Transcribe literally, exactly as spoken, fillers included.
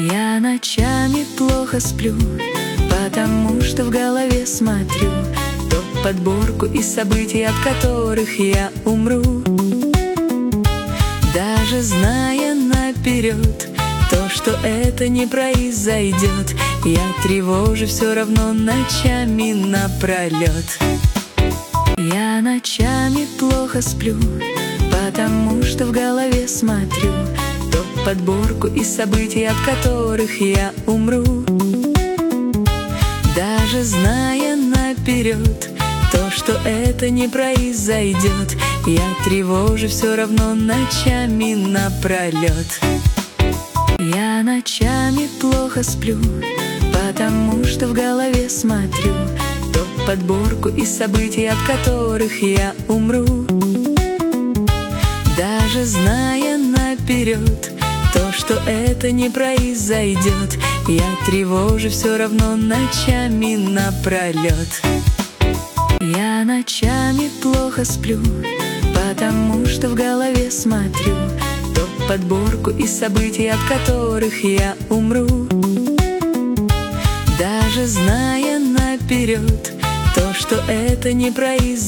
Я ночами плохо сплю, потому что в голове смотрю ту подборку из событий, от которых я умру. Даже зная наперед то, что это не произойдет, я тревожу все равно ночами напролет. Я ночами плохо сплю, потому что в голове смотрю ту подборку из событий, от которых я умру. Даже зная наперед то, что это не произойдет, я тревожу все равно ночами напролет. Я ночами плохо сплю, потому что в голове смотрю ту подборку из событий, от которых я умру. Даже зная наперед то, что это не произойдет, я тревожу все равно ночами напролет. Я ночами плохо сплю, потому что в голове смотрю ту подборку из событий, от которых я умру. Даже зная наперед то, что это не произойдет,